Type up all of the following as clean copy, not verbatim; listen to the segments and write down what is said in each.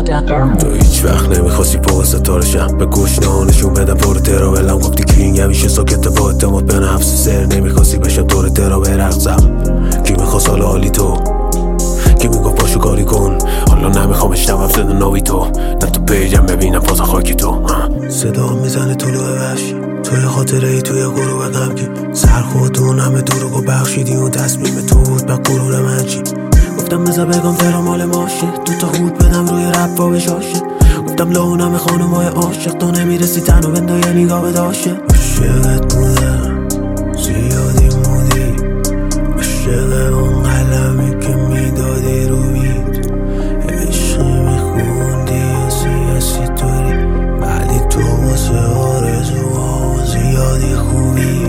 تو هیچ وقت نمیخواستی فوق ستارشم، به گوش نشون بدم پر ترا ولم گفتی کینگ همیشه ساکت با اعتماد به نفس سر نمیخواستی بشم دور ترا برقصم. کی میخواست حالا حالی تو، کی میگفت باشو کاری کن، حالا نمیخوام اشنوم صدا ناوی تو، نه تو پیجم ببینم فاز خاکی تو. صدا میزنه طلوع وحشی توی خاطره ای توی غروب غمگین، سر خودتون همه دروغو بخشیدی اون تصمیم تو بود به غرور من چی. گفتم بذار بگم ترا مال ماشه، تو تا خود بدم روی رپ و بشاشه. گفتم لونم خانومای عاشق، تو نمیرسی تنو بنده یه نگاه بداشه. عاشقت بودم زیادی مودی، عاشق اون قلمی که میدادی رو بید، عشقی میخوندی یا سیاسی طوری، ولی تو واسه آرزوها زیادی خوبی.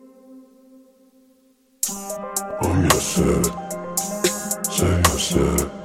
I'm your set, say your set.